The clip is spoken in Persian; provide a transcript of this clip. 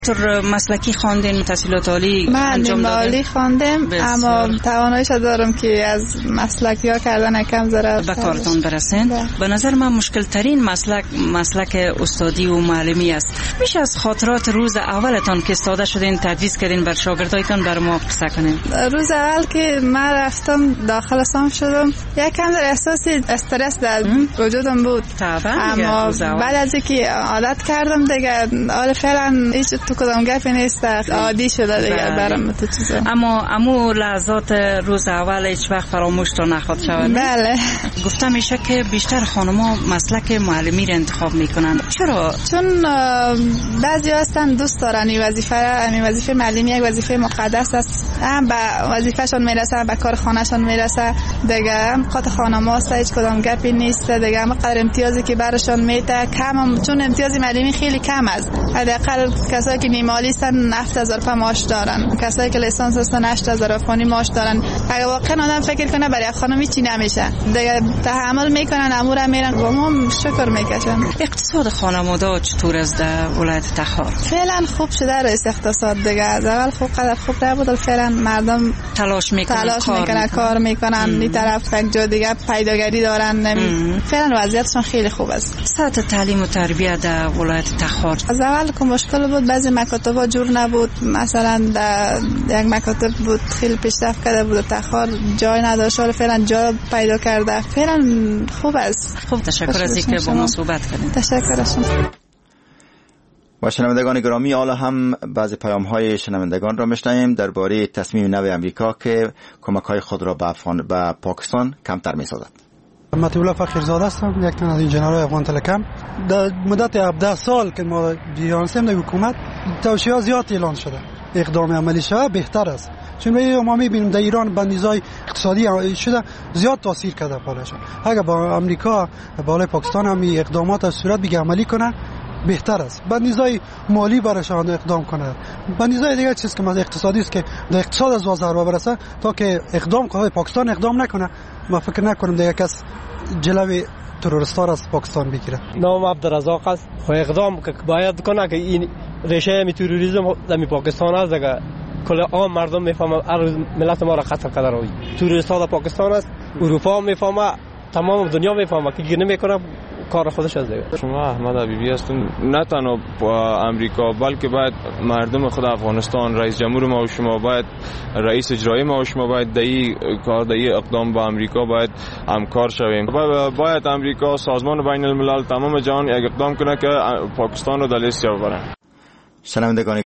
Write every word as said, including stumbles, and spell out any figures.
تو مسلکی خواندین، تحصیلات عالی انجام دادین؟ من عالی خواندم اما تواناییش دارم که از مسلکی ها کردن کم ذره به کارتون برسین. به نظر من مشکل ترین مسلک مسلک استادی و معلمی است. میشه از خاطرات روز اولتون که استاد شدین تدریس کردین بر شاگردایتون بر ما قصه کنین؟ روز اول که من رفتم داخل صف شدم یک کم در احساس استرس در وجودم بود. اما بعد از اینکه عادت کردم دیگه حالا فعلا هیچ تو کدام گپی نیست، عادی شده دیگه برام تو چیزا. اما امو لحظات روز اول هیچ وقت فراموش تو نخواهد شود؟ بله. گفته میشه که بیشتر خانم‌ها مسلک معلمی را انتخاب میکنن. چرا؟ چون بعضی هستن دوست دارن این وظیفه را، این وظیفه معلمی یک وظیفه مقدس است. هم به وظیفه‌شون میرسه، به کار خانه‌شون میرسه دیگه. هم قط خانم‌ها است، هیچ کدام گپی نیست دیگه. هم قدر امتیازی که برشون میده کم هم، چون امتیاز معلمی خیلی کم است. حداقل کسایی که نیمالی هستن هفت هزار تومان معاش دارن، کسایی که لیسانس هستن هشت هزار تومان معاش دارن. اگه واقعا آدم فکر کنه برای خانم چی نمیشه دیگه، تحمل میکنن، امور میرن و ما شکر میکشن. اقتصاد خانواده چطور است در ولایت تخار؟ فعلا خوب شده رئیس اقتصاد دیگه. از اول خوب قدر خوب نبود، فعلا مردم تلاش میکنن تلاش کار میکنن کار میکنن این طرف یک جا دیگه پیداگری دارن. نمی فعلا وضعیتشون خیلی خوب است. سطح تعلیم و تربیت در ولایت تخار از اول که مشکل بود، بعضی مکاتب جور نبود، مثلا در یک مکاتب بود خیلی پیشرفت کرده بود، تخار جای نداشت، ولی فعلا جا پیدا کرده. فعلا خوب است. خوب، تشکر از اینکه با ما صحبت کردید. تشکر از شما. و شنوندگان گرامی، حالا هم بعضی پیام‌های شنوندگان را می‌شنویم درباره تصمیم نو امریکا که کمک‌های خود را به افغان به پاکستان کمتر می‌سازد. مطیع فخرزاده هستم، یک تن از انجینرهای افغان تلکم. در مدت هفده سال که ما بیانسیم در حکومت توصیه‌ها زیاد اعلان شده، اقدام عملی شود بهتر است. چون ما می‌بینیم در ایران بندیزهای اقتصادی شده زیاد تاثیر کرده بالاشون. اگر با امریکا بالای پاکستان هم اقدامات از صورت بگه عملی کنه بهتر است. بندیزهای مالی برایشان اقدام کنه. بندیزهای دیگه چیز که مثلا اقتصادی است که در اقتصاد از ضربه برسه تا که اقدام کنه، پاکستان اقدام نکنه. ما فکر نکنم دیگه کس جلوی تروریستا را از پاکستان بگیره. نام عبدالرزاق است. خو اقدام که باید کنه که این ریشه می تروریسم در پاکستان است دیگه. کل عام مردم میفهمن هر ملت ما را خطر کرده روی تروریستا در پاکستان است. اروپا میفهمه، تمام دنیا میفهمه که گیر نمیکنه کار خودش از دیگه. شما احمد حبیبی هستم. نه تنها امریکا بلکه باید مردم خود افغانستان، رئیس جمهور ما و شما، باید رئیس اجرایی ما و شما باید دایی کار دایی اقدام با امریکا باید همکار شویم. باید امریکا، سازمان بین الملل، تمام جهان یک اقدام کنه که پاکستان رو در لیست ببرن. شنوندگان